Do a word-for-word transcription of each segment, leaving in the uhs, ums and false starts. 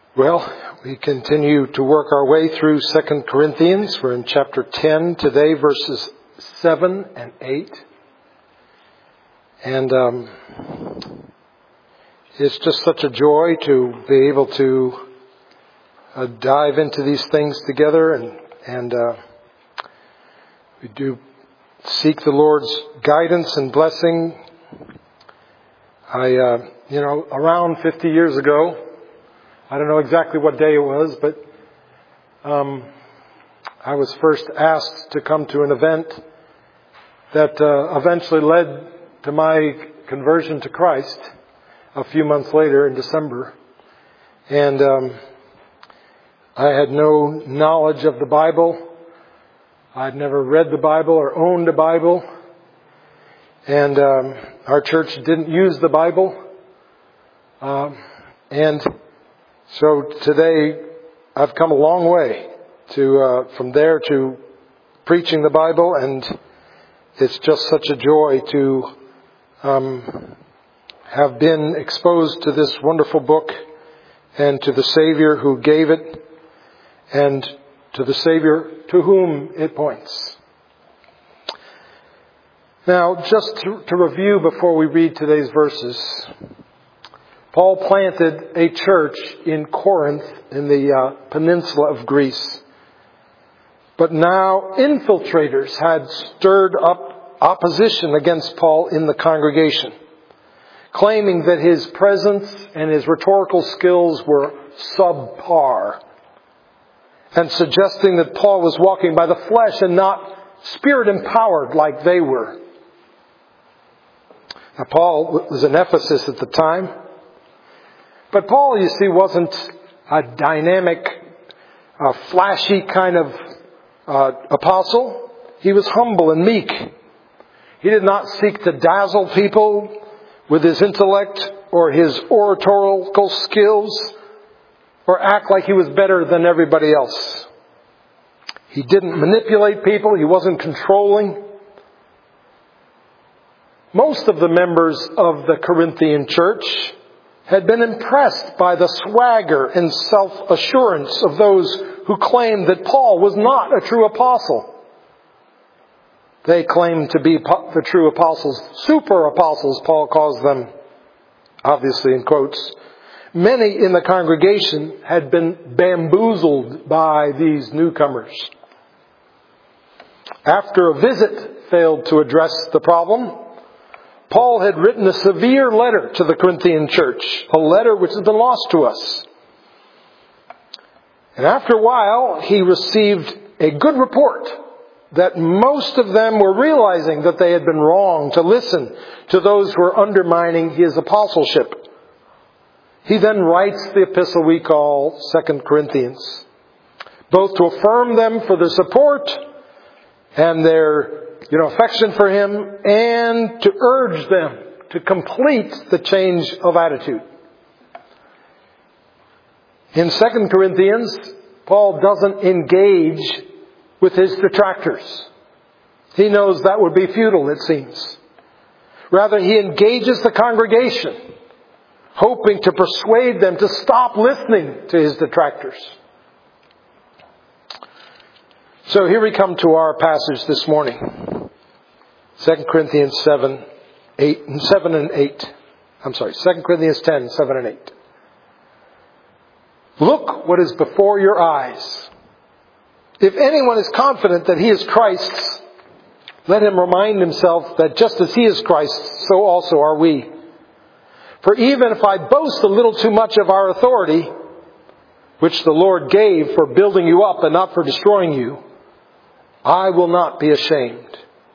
Well, we continue to work our way through Second Corinthians. We're in chapter ten today, verses seven and eight. And um, it's just such a joy to be able to uh, dive into these things together. And, and uh, we do seek the Lord's guidance and blessing. I, uh, you know, around fifty years ago, I don't know exactly what day it was, but um, I was first asked to come to an event that uh, eventually led to my conversion to Christ a few months later in December. And um, I had no knowledge of the Bible. I'd never read the Bible or owned a Bible. And um, our church didn't use the Bible. Um, and So today, I've come a long way to uh, from there to preaching the Bible, and it's just such a joy to um, have been exposed to this wonderful book and to the Savior who gave it and to the Savior to whom it points. Now, just to, to review before we read today's verses, Paul planted a church in Corinth in the uh, peninsula of Greece. But now infiltrators had stirred up opposition against Paul in the congregation, claiming that his presence and his rhetorical skills were subpar, and suggesting that Paul was walking by the flesh and not spirit-empowered like they were. Now, Paul was in Ephesus at the time. But Paul, you see, wasn't a dynamic, uh, flashy kind of uh, apostle. He was humble and meek. He did not seek to dazzle people with his intellect or his oratorical skills or act like he was better than everybody else. He didn't manipulate people. He wasn't controlling. Most of the members of the Corinthian church had been impressed by the swagger and self-assurance of those who claimed that Paul was not a true apostle. They claimed to be the true apostles, super apostles, Paul calls them, obviously in quotes. Many in the congregation had been bamboozled by these newcomers. After a visit failed to address the problem, Paul had written a severe letter to the Corinthian church, a letter which has been lost to us. And after a while, he received a good report that most of them were realizing that they had been wrong to listen to those who were undermining his apostleship. He then writes the epistle we call Second Corinthians, both to affirm them for their support and their You know, affection for him, and to urge them to complete the change of attitude. In Second Corinthians, Paul doesn't engage with his detractors. He knows that would be futile, it seems. Rather, he engages the congregation, hoping to persuade them to stop listening to his detractors. So here we come to our passage this morning. Second Corinthians seven, eight, seven and eight. I'm sorry, Second Corinthians ten, seven and eight. Look what is before your eyes. If anyone is confident that he is Christ's, let him remind himself that just as he is Christ's, so also are we. For even if I boast a little too much of our authority, which the Lord gave for building you up and not for destroying you, I will not be ashamed.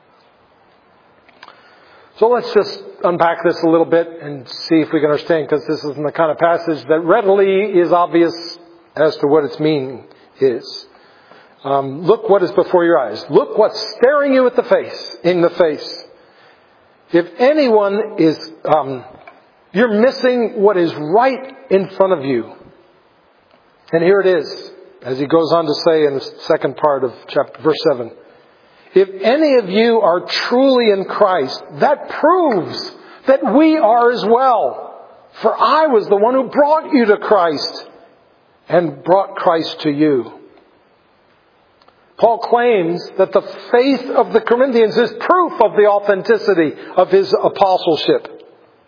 So let's just unpack this a little bit and see if we can understand, because this isn't the kind of passage that readily is obvious as to what its meaning is. Um, look what is before your eyes. Look what's staring you at the face, in the face. If anyone is, um, you're missing what is right in front of you. And here it is, as he goes on to say in the second part of chapter, verse seven. If any of you are truly in Christ, that proves that we are as well. For I was the one who brought you to Christ. and brought Christ to you. Paul claims that the faith of the Corinthians is proof of the authenticity of his apostleship.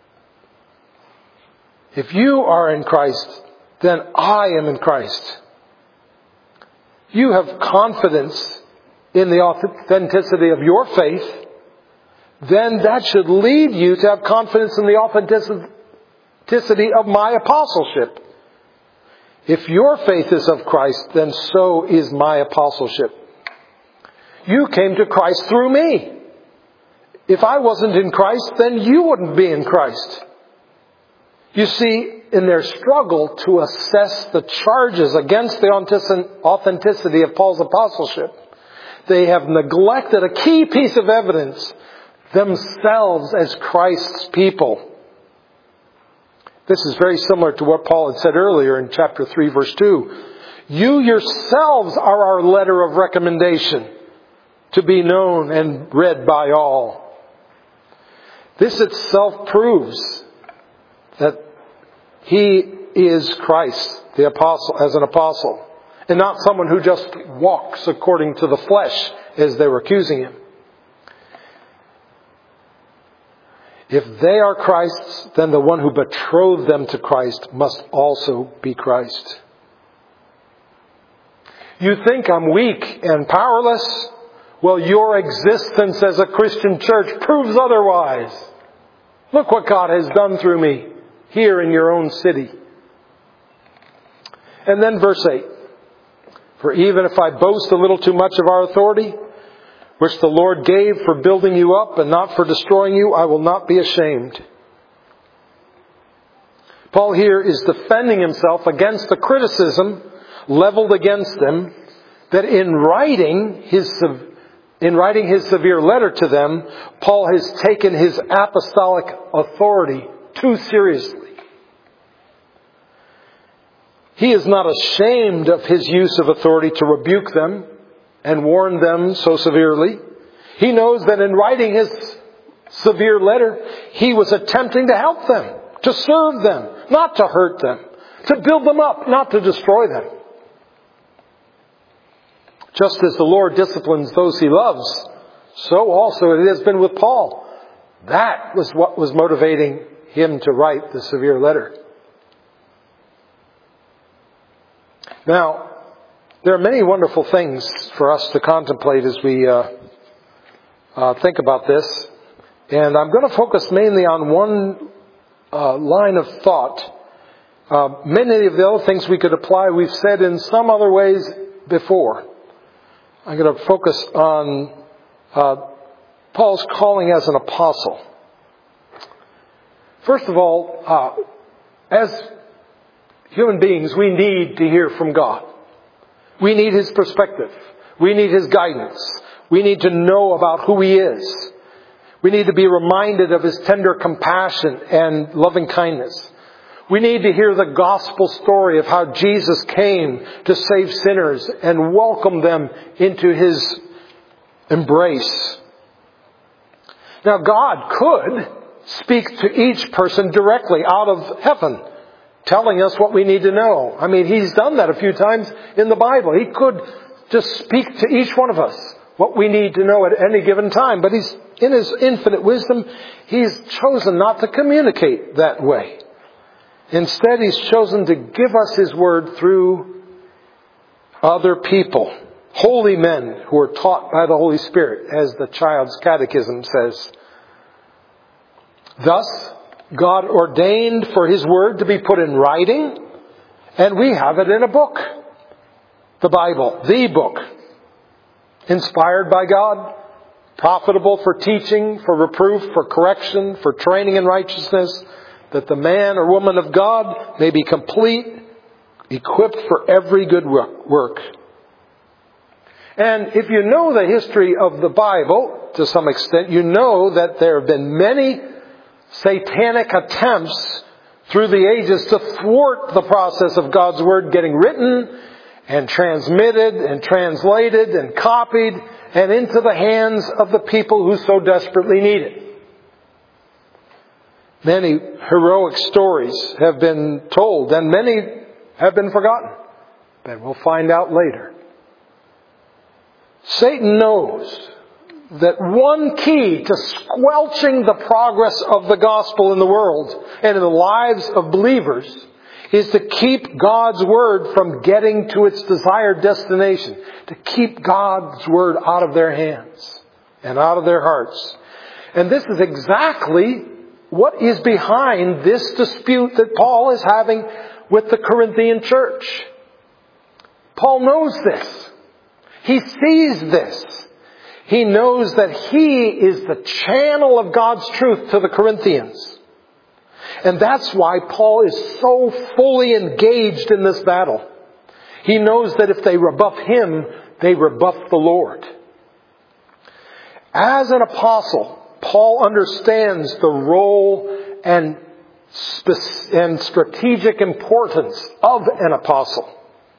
If you are in Christ, then I am in Christ. You have confidence in the authenticity of your faith, then that should lead you to have confidence in the authenticity of my apostleship. If your faith is of Christ, then so is my apostleship. You came to Christ through me. If I wasn't in Christ, then you wouldn't be in Christ. You see, in their struggle to assess the charges against the authenticity of Paul's apostleship, they have neglected a key piece of evidence: themselves as Christ's people. This is very similar to what Paul had said earlier in chapter three, verse two. You yourselves are our letter of recommendation, to be known and read by all. This itself proves that he is Christ, the apostle, as an apostle, and not someone who just walks according to the flesh, as they were accusing him. If they are Christ's, then the one who betrothed them to Christ must also be Christ. You think I'm weak and powerless? Well, your existence as a Christian church proves otherwise. Look what God has done through me here in your own city. And then verse eight. For even if I boast a little too much of our authority, which the Lord gave for building you up and not for destroying you, I will not be ashamed. Paul here is defending himself against the criticism leveled against them that in writing his in writing his severe letter to them, Paul has taken his apostolic authority too seriously. He is not ashamed of his use of authority to rebuke them and warn them so severely. He knows that in writing his severe letter, he was attempting to help them, to serve them, not to hurt them, to build them up, not to destroy them. Just as the Lord disciplines those he loves, so also it has been with Paul. That was what was motivating him to write the severe letter. Now, there are many wonderful things for us to contemplate as we uh, uh, think about this. And I'm going to focus mainly on one uh, line of thought. Uh, many of the other things we could apply, we've said in some other ways before. I'm going to focus on uh, Paul's calling as an apostle. First of all, uh, as human beings, we need to hear from God. We need His perspective. We need His guidance. We need to know about who He is. We need to be reminded of His tender compassion and loving kindness. We need to hear the gospel story of how Jesus came to save sinners and welcome them into His embrace. Now, God could speak to each person directly out of heaven, telling us what we need to know. I mean, He's done that a few times in the Bible. He could just speak to each one of us what we need to know at any given time. But He's, in His infinite wisdom, He's chosen not to communicate that way. Instead, He's chosen to give us His word through other people, holy men who are taught by the Holy Spirit, as the Child's Catechism says. Thus, God ordained for His word to be put in writing, and we have it in a book. The Bible, the book. Inspired by God, profitable for teaching, for reproof, for correction, for training in righteousness, that the man or woman of God may be complete, equipped for every good work. And if you know the history of the Bible, to some extent, you know that there have been many satanic attempts through the ages to thwart the process of God's Word getting written and transmitted and translated and copied and into the hands of the people who so desperately need it. Many heroic stories have been told, and many have been forgotten. And we'll find out later. Satan knows that one key to squelching the progress of the gospel in the world and in the lives of believers is to keep God's Word from getting to its desired destination. To keep God's Word out of their hands and out of their hearts. And this is exactly what is behind this dispute that Paul is having with the Corinthian church. Paul knows this. He sees this. He knows that he is the channel of God's truth to the Corinthians. And that's why Paul is so fully engaged in this battle. He knows that if they rebuff him, they rebuff the Lord. As an apostle, Paul understands the role and, spe- and strategic importance of an apostle.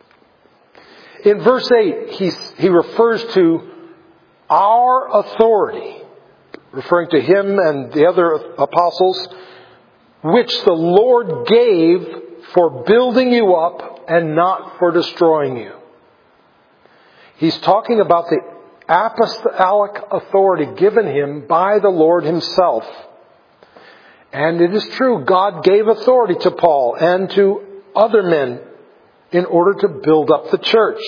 In verse eight, he, he refers to our authority, referring to him and the other apostles, which the Lord gave for building you up and not for destroying you. He's talking about the apostolic authority given him by the Lord himself. And it is true, God gave authority to Paul and to other men in order to build up the church.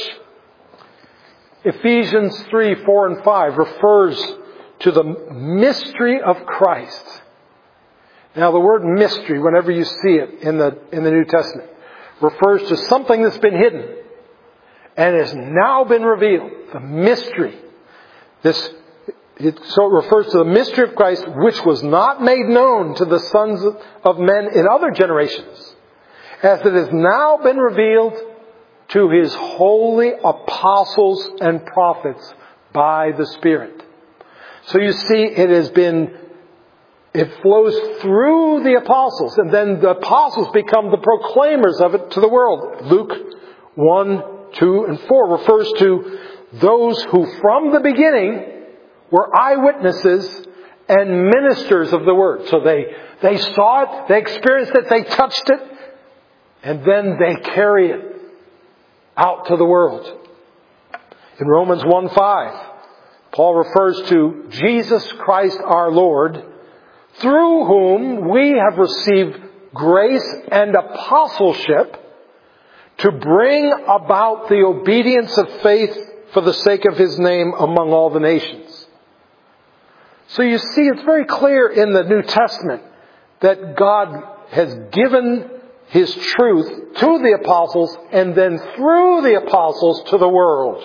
Ephesians three, four, and five refers to the mystery of Christ. Now the word mystery, whenever you see it in the, in the New Testament, refers to something that's been hidden and has now been revealed. The mystery. This, it, so it refers to the mystery of Christ, which was not made known to the sons of men in other generations, as it has now been revealed to His holy apostles and prophets by the Spirit. So you see, it has been, it flows through the apostles, and then the apostles become the proclaimers of it to the world. Luke one, two, and four refers to those who from the beginning were eyewitnesses and ministers of the Word. So they, they saw it, they experienced it, they touched it, and then they carry it out to the world. In Romans one five, Paul refers to Jesus Christ our Lord, through whom we have received grace and apostleship to bring about the obedience of faith for the sake of His name among all the nations. So you see, it's very clear in the New Testament that God has given His truth to the apostles and then through the apostles to the world.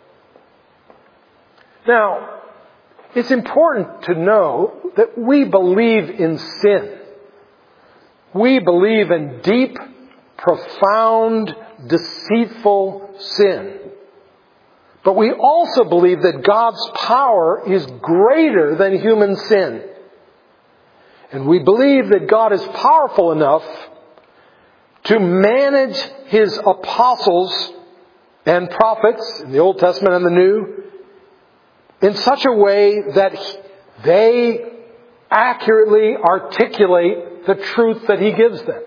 Now, it's important to know that we believe in sin. We believe in deep, profound, deceitful sin. But we also believe that God's power is greater than human sin. And we believe that God is powerful enough to manage His apostles and prophets in the Old Testament and the New in such a way that they accurately articulate the truth that He gives them.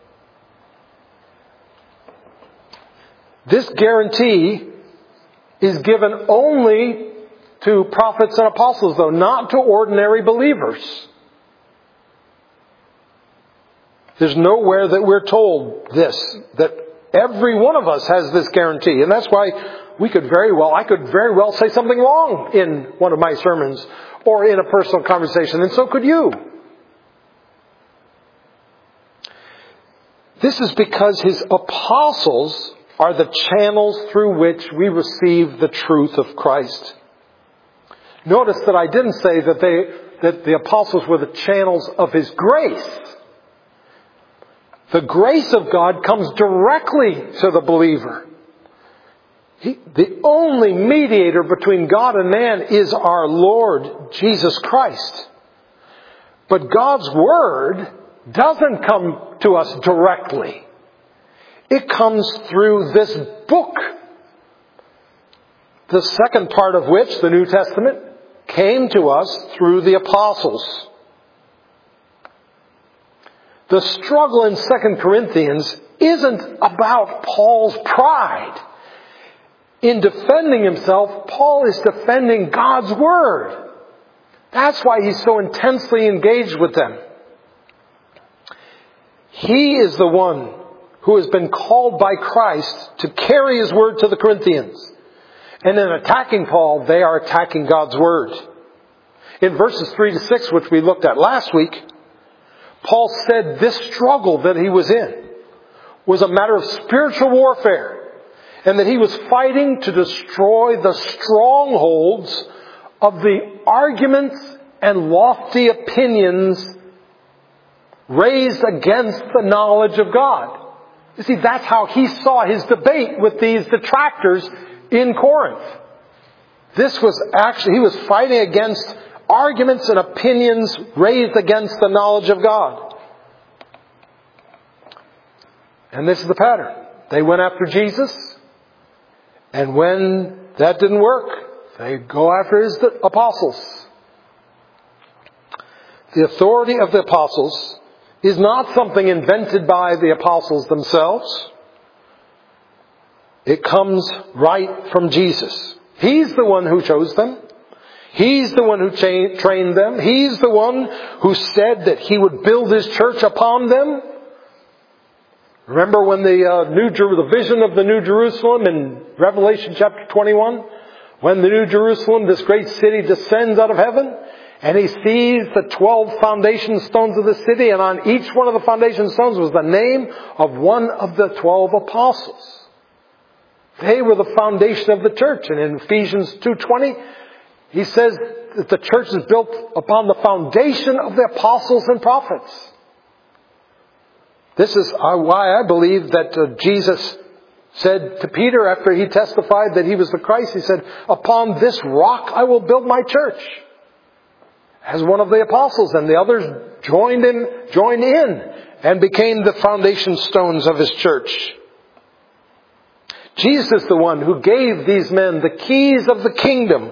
This guarantee is given only to prophets and apostles, though, not to ordinary believers. There's nowhere that we're told this, that every one of us has this guarantee. And that's why we could very well, I could very well say something wrong in one of my sermons or in a personal conversation, and so could you. This is because His apostles are the channels through which we receive the truth of Christ. Notice that I didn't say that they, that the apostles were the channels of His grace. The grace of God comes directly to the believer. He, the only mediator between God and man is our Lord Jesus Christ. But God's Word doesn't come to us directly. It comes through this book, the second part of which, the New Testament, came to us through the apostles. The struggle in Second Corinthians isn't about Paul's pride. In defending himself, Paul is defending God's Word. That's why he's so intensely engaged with them. He is the one who has been called by Christ to carry His Word to the Corinthians. And in attacking Paul, they are attacking God's Word. In verses three to six, which we looked at last week, Paul said this struggle that he was in was a matter of spiritual warfare, and that he was fighting to destroy the strongholds of the arguments and lofty opinions raised against the knowledge of God. You see, that's how he saw his debate with these detractors in Corinth. This was actually, he was fighting against arguments and opinions raised against the knowledge of God. And this is the pattern. They went after Jesus, and when that didn't work, they go after His apostles. The authority of the apostles is not something invented by the apostles themselves. It comes right from Jesus. He's the one who chose them. He's the one who cha- trained them. He's the one who said that He would build His church upon them. Remember when the uh, new Jer- the vision of the New Jerusalem in Revelation chapter twenty-one? When the New Jerusalem, this great city, descends out of heaven, and he sees the twelve foundation stones of the city, and on each one of the foundation stones was the name of one of the twelve apostles. They were the foundation of the church. And in Ephesians two twenty, he says that the church is built upon the foundation of the apostles and prophets. This is why I believe that uh, Jesus said to Peter after he testified that he was the Christ, he said, "Upon this rock I will build my church." As one of the apostles, and the others joined in, joined in and became the foundation stones of His church. Jesus is the one who gave these men the keys of the kingdom.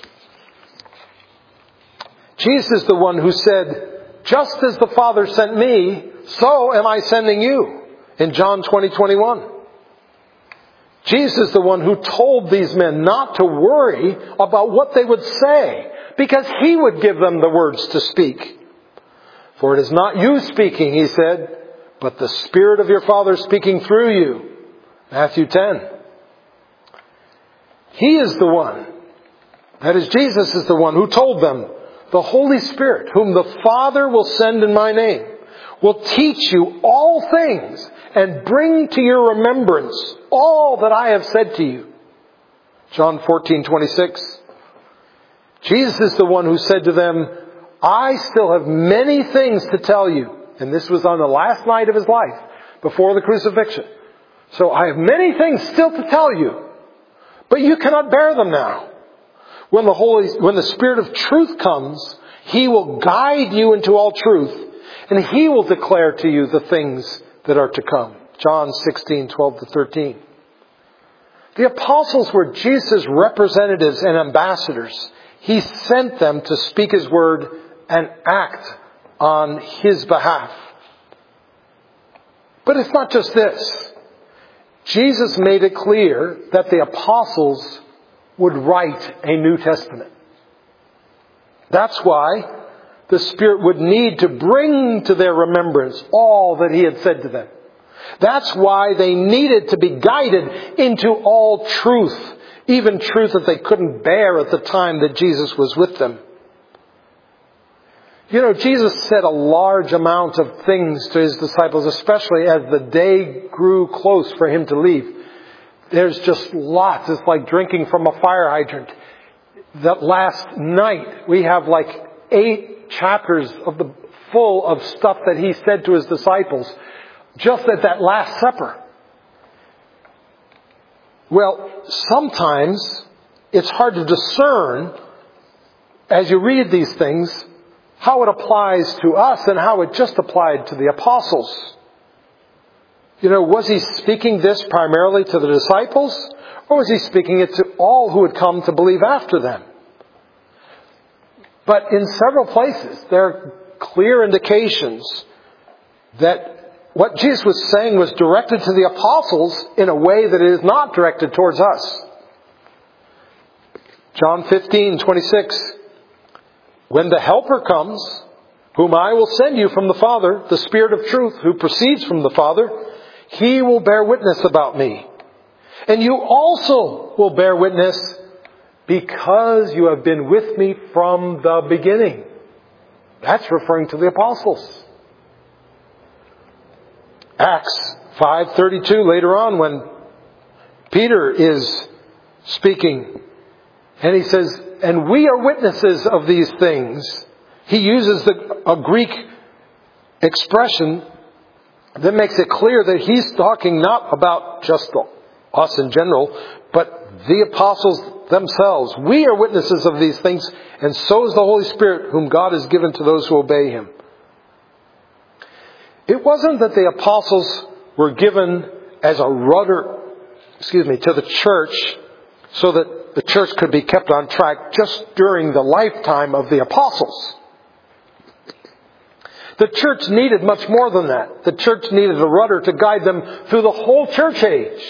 Jesus is the one who said, "Just as the Father sent me, so am I sending you," in John twenty twenty-one. Jesus is the one who told these men not to worry about what they would say, because He would give them the words to speak. "For it is not you speaking," He said, "but the Spirit of your Father speaking through you." Matthew ten. He is the one, that is, Jesus is the one who told them, "The Holy Spirit, whom the Father will send in my name, will teach you all things and bring to your remembrance all that I have said to you." John fourteen twenty-six. Jesus is the one who said to them, "I still have many things to tell you." And this was on the last night of His life, before the crucifixion. "So I have many things still to tell you, but you cannot bear them now. When the Holy, when the Spirit of truth comes, He will guide you into all truth, and He will declare to you the things that are to come." John sixteen twelve to thirteen. The apostles were Jesus' representatives and ambassadors. He sent them to speak His word and act on His behalf. But it's not just this. Jesus made it clear that the apostles would write a New Testament. That's why the Spirit would need to bring to their remembrance all that He had said to them. That's why they needed to be guided into all truth, even truth that they couldn't bear at the time that Jesus was with them. You know, Jesus said a large amount of things to His disciples, especially as the day grew close for Him to leave. There's just lots. It's like drinking from a fire hydrant. That last night, we have like eight chapters of the full of stuff that He said to His disciples just at that Last Supper. Well, sometimes it's hard to discern, as you read these things, how it applies to us and how it just applied to the apostles. You know, was He speaking this primarily to the disciples, or was He speaking it to all who would come to believe after them? But in several places, there are clear indications that what Jesus was saying was directed to the apostles in a way that it is not directed towards us. John fifteen twenty-six. When the Helper comes, whom I will send you from the Father, the Spirit of truth, who proceeds from the Father, He will bear witness about me. And you also will bear witness because you have been with me from the beginning. That's referring to the apostles. Acts five thirty-two, later on, when Peter is speaking, and he says, and we are witnesses of these things. He uses the, a Greek expression that makes it clear that he's talking not about just the, us in general, but the apostles themselves. We are witnesses of these things, and so is the Holy Spirit, whom God has given to those who obey Him. It wasn't that the apostles were given as a rudder, excuse me, to the church so that the church could be kept on track just during the lifetime of the apostles. The church needed much more than that. The church needed a rudder to guide them through the whole church age.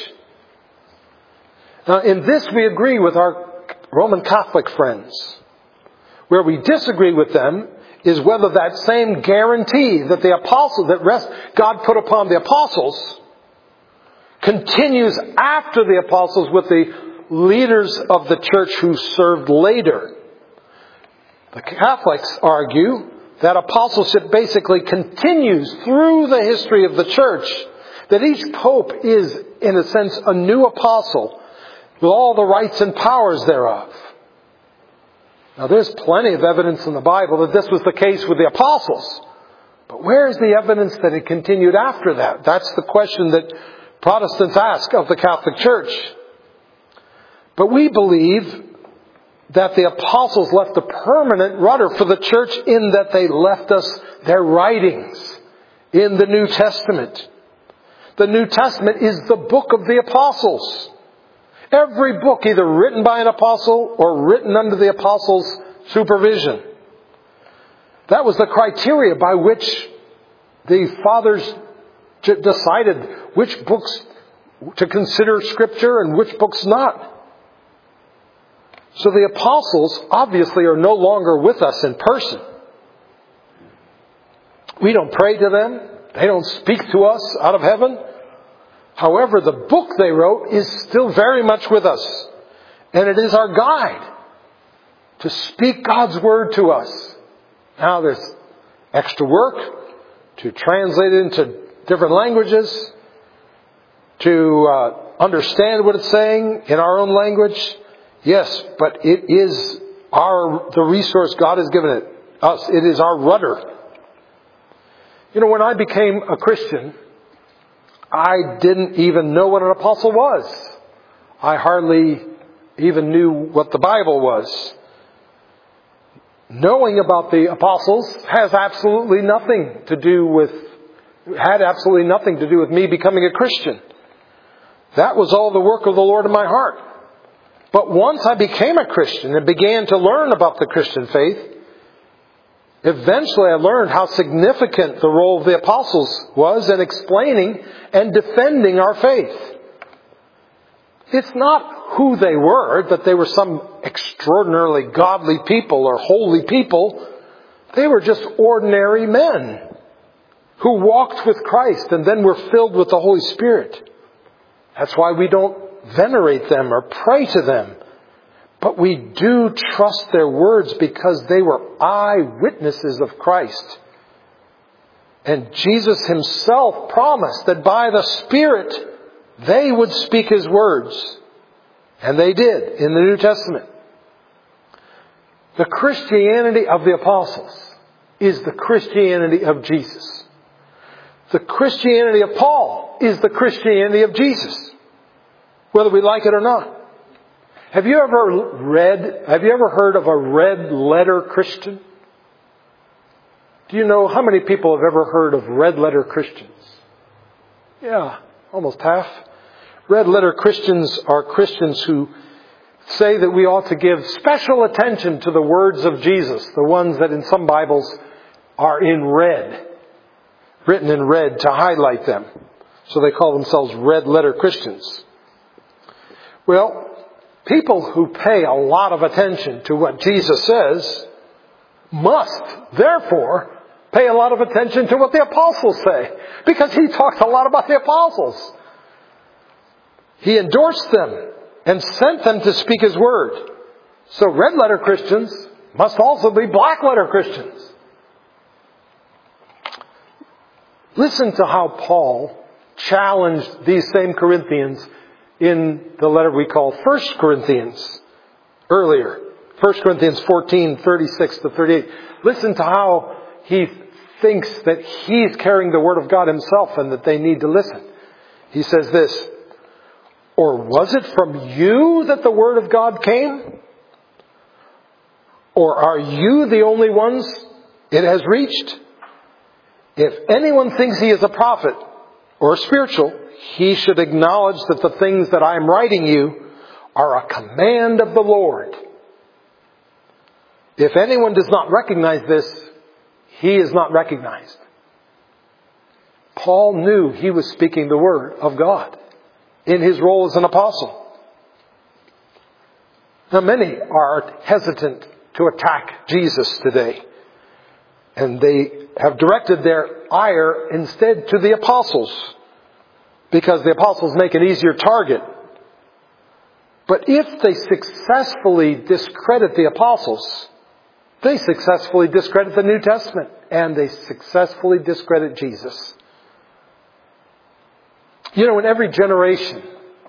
Now, in this we agree with our Roman Catholic friends. Where we disagree with them is whether that same guarantee that the apostles, that rest God put upon the apostles, continues after the apostles with the leaders of the church who served later. The Catholics argue that apostleship basically continues through the history of the church, that each pope is, in a sense, a new apostle with all the rights and powers thereof. Now, there's plenty of evidence in the Bible that this was the case with the apostles. But where is the evidence that it continued after that? That's the question that Protestants ask of the Catholic Church. But we believe that the apostles left a permanent rudder for the church in that they left us their writings in the New Testament. The New Testament is the book of the apostles. Every book either written by an apostle or written under the apostles' supervision. That was the criteria by which the fathers decided which books to consider Scripture and which books not. So the apostles obviously are no longer with us in person. We don't pray to them. They don't speak to us out of heaven. However, the book they wrote is still very much with us. And it is our guide to speak God's word to us. Now there's extra work to translate it into different languages, to uh, understand what it's saying in our own language. Yes, but it is our the resource God has given it us. It is our rudder. You know, when I became a Christian, I didn't even know what an apostle was. I hardly even knew what the Bible was. Knowing about the apostles has absolutely nothing to do with, had absolutely nothing to do with me becoming a Christian. That was all the work of the Lord in my heart. But once I became a Christian and began to learn about the Christian faith, eventually I learned how significant the role of the apostles was in explaining and defending our faith. It's not who they were, that they were some extraordinarily godly people or holy people. They were just ordinary men who walked with Christ and then were filled with the Holy Spirit. That's why we don't venerate them or pray to them. But we do trust their words because they were eyewitnesses of Christ. And Jesus Himself promised that by the Spirit they would speak His words. And they did in the New Testament. The Christianity of the apostles is the Christianity of Jesus. The Christianity of Paul is the Christianity of Jesus, whether we like it or not. Have you ever read, have you ever heard of a red letter Christian? Do you know how many people have ever heard of red letter Christians? Yeah, almost half. Red letter Christians are Christians who say that we ought to give special attention to the words of Jesus, the ones that in some Bibles are in red. written in red to highlight them. So they call themselves red letter Christians. Well, people who pay a lot of attention to what Jesus says must, therefore, pay a lot of attention to what the apostles say. Because he talks a lot about the apostles. He endorsed them and sent them to speak his word. So red letter Christians must also be black letter Christians. Listen to how Paul challenged these same Corinthians in the letter we call First Corinthians earlier. First Corinthians fourteen, thirty-six to thirty-eight. Listen to how he thinks that he's carrying the word of God himself and that they need to listen. He says this, "Or was it from you that the word of God came? Or are you the only ones it has reached? If anyone thinks he is a prophet or spiritual, he should acknowledge that the things that I am writing you are a command of the Lord. If anyone does not recognize this, he is not recognized." Paul knew he was speaking the word of God in his role as an apostle. Now, many are hesitant to attack Jesus today. And they have directed their ire instead to the apostles, because the apostles make an easier target. But if they successfully discredit the apostles, they successfully discredit the New Testament, and they successfully discredit Jesus. You know, in every generation,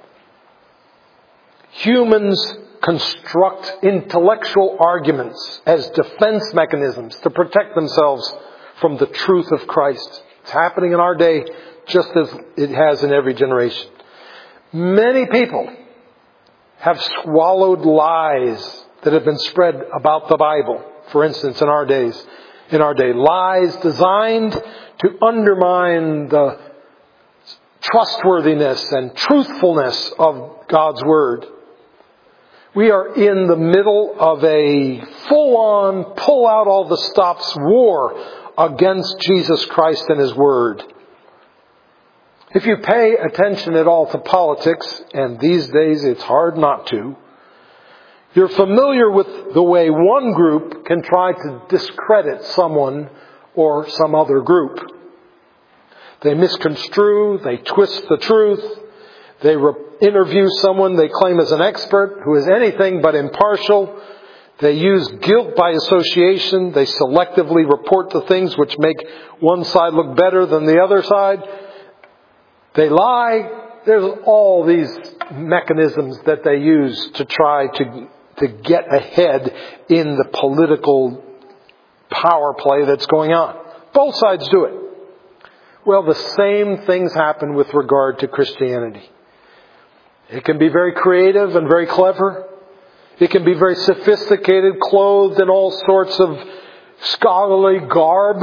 humans construct intellectual arguments as defense mechanisms to protect themselves from the truth of Christ. It's happening in our day just as it has in every generation. Many people have swallowed lies that have been spread about the Bible. For instance, in our days, in our day, lies designed to undermine the trustworthiness and truthfulness of God's Word. We are in the middle of a full-on, pull-out-all-the-stops war against Jesus Christ and His Word. If you pay attention at all to politics, and these days it's hard not to, you're familiar with the way one group can try to discredit someone or some other group. They misconstrue, they twist the truth, they re- interview someone they claim is an expert who is anything but impartial. They use guilt by association. They selectively report the things which make one side look better than the other side. They lie. There's all these mechanisms that they use to try to, to get ahead in the political power play that's going on. Both sides do it. Well, the same things happen with regard to Christianity. It can be very creative and very clever. It can be very sophisticated, clothed in all sorts of scholarly garb.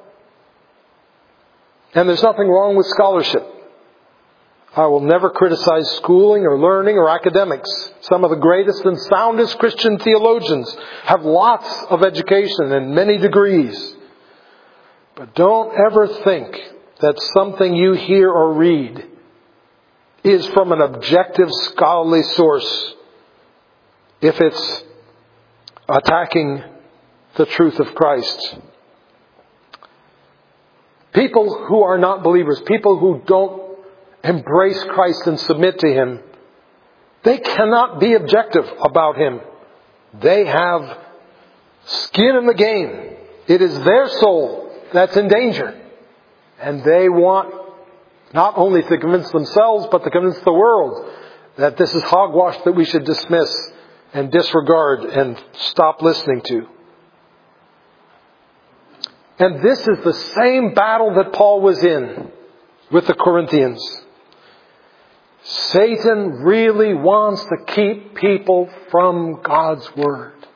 And there's nothing wrong with scholarship. I will never criticize schooling or learning or academics. Some of the greatest and soundest Christian theologians have lots of education and many degrees. But don't ever think that something you hear or read is from an objective scholarly source if it's attacking the truth of Christ. People who are not believers, people who don't embrace Christ and submit to Him, they cannot be objective about Him. They have skin in the game. It is their soul that's in danger. And they want not only to convince themselves, but to convince the world that this is hogwash that we should dismiss and disregard and stop listening to. And this is the same battle that Paul was in with the Corinthians. Satan really wants to keep people from God's Word.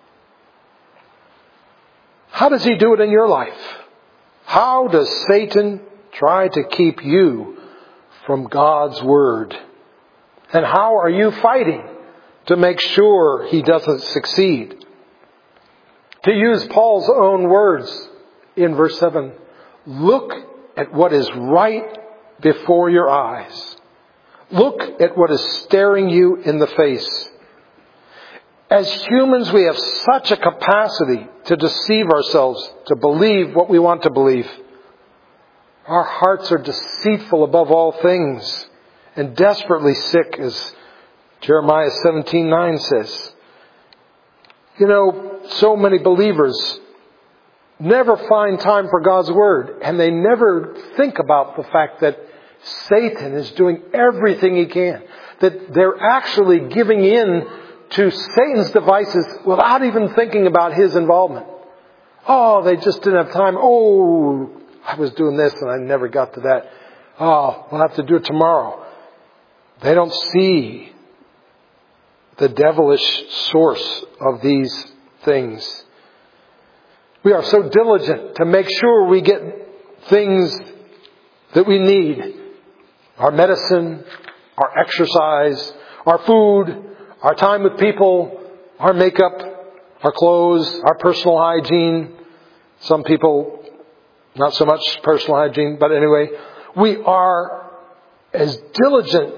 How does he do it in your life? How does Satan try to keep you from God's Word? And how are you fighting to make sure he doesn't succeed? To use Paul's own words in verse seven, look at what is right before your eyes. Look at what is staring you in the face. As humans, we have such a capacity to deceive ourselves, to believe what we want to believe. Our hearts are deceitful above all things and desperately sick, as Jeremiah seventeen nine says. You know, so many believers never find time for God's Word, and they never think about the fact that Satan is doing everything he can, that they're actually giving in to Satan's devices without even thinking about his involvement. Oh, they just didn't have time. Oh, I was doing this and I never got to that. Oh, we'll have to do it tomorrow. They don't see the devilish source of these things. We are so diligent to make sure we get things that we need. Our medicine, our exercise, our food, our time with people, our makeup, our clothes, our personal hygiene. Some people, not so much personal hygiene, but anyway, we are as diligent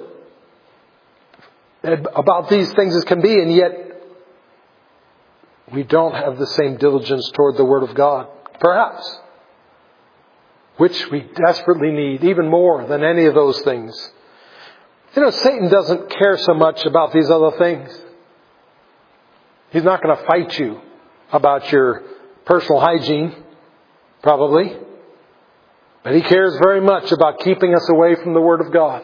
about these things as can be, and yet we don't have the same diligence toward the Word of God, perhaps, which we desperately need, even more than any of those things. You know, Satan doesn't care so much about these other things. He's not going to fight you about your personal hygiene, probably. But he cares very much about keeping us away from the Word of God.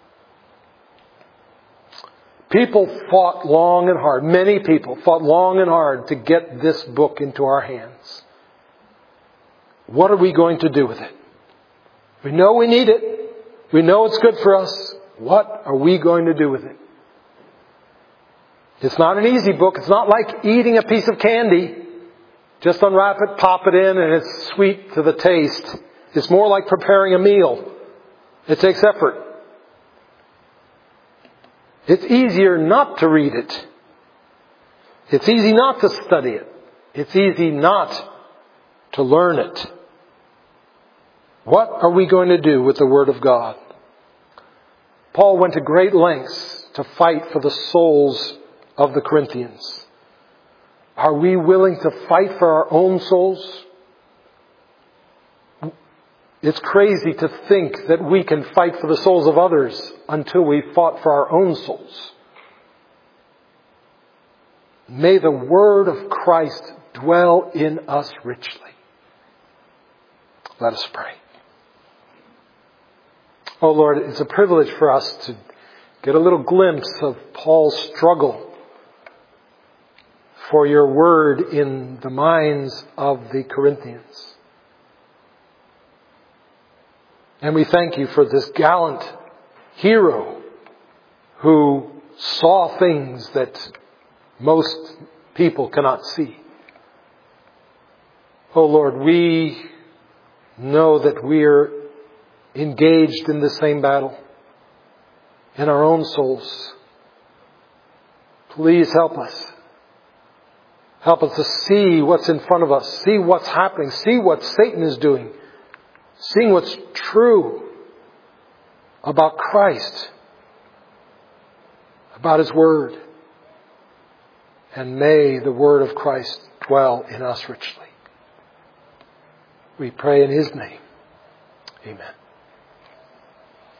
People fought long and hard, many people fought long and hard to get this book into our hands. What are we going to do with it? We know we need it. We know it's good for us. What are we going to do with it? It's not an easy book. It's not like eating a piece of candy. Just unwrap it, pop it in, and it's sweet to the taste. It's more like preparing a meal. It takes effort. It's easier not to read it. It's easy not to study it. It's easy not to learn it. What are we going to do with the Word of God? Paul went to great lengths to fight for the souls of the Corinthians. Are we willing to fight for our own souls? It's crazy to think that we can fight for the souls of others until we fought for our own souls. May the Word of Christ dwell in us richly. Let us pray. Oh Lord, it's a privilege for us to get a little glimpse of Paul's struggle for your Word in the minds of the Corinthians. And we thank you for this gallant hero who saw things that most people cannot see. Oh Lord, we know that we are engaged in the same battle in our own souls. Please help us. Help us to see what's in front of us, see what's happening, see what Satan is doing, seeing what's true about Christ, about His Word. And may the Word of Christ dwell in us richly. We pray in His name. Amen.